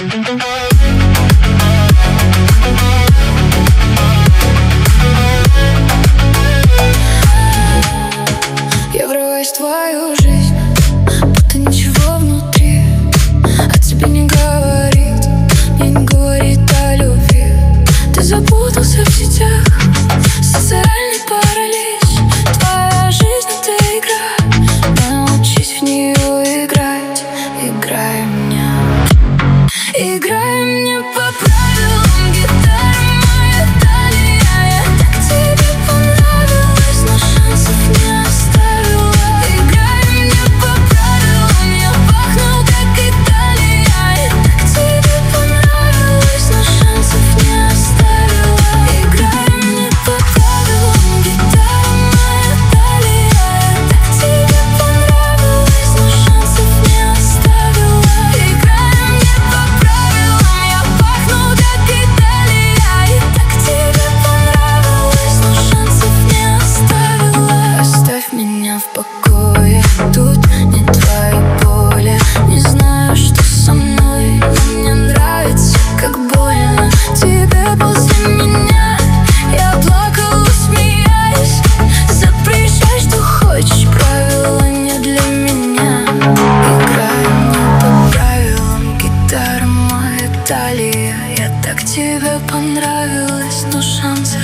Я врываюсь в твою жизнь, будто ничего внутри о тебе не говорит, мне не говорит о любви. Ты запутался в сетях, социальный паралич. Твоя жизнь — это игра, научись в нее играть. Играй мне, играй мне по правилам гитары моя талия. Я так тебе понравилась, но шансов не оставила. Играй мне по правилам, я пахну как Италия. Я так тебе понравилась, но шансов не оставила. Играй мне по правилам гитары моя талия. Я так тебе понравилась, но шансов не оставила. Играй мне по правилам, я пахну как Италия. И так тебе понравилось, но шансов не оставила. Оставь меня в покое, тут не твое поле. Не знаю, что со мной, но мне нравится, как больно тебе после меня. Я плакала, смеясь, запрещай, что хочешь, правила не для меня. Играй мне по правилам гитара моя талия. Я так тебе понравилась, но шансов